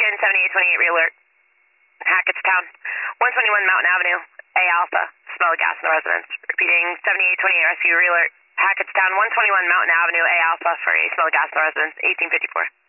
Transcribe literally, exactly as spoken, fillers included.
Beacon, seventy-eight twenty-eight realert, Hackettstown, one twenty-one Mountain Avenue, A Alpha, smell of gas in the residence. Repeating, seventy-eight twenty-eight rescue realert, Hackettstown, one twenty-one Mountain Avenue, A Alpha for a smell of gas in the residence, eighteen fifty-four.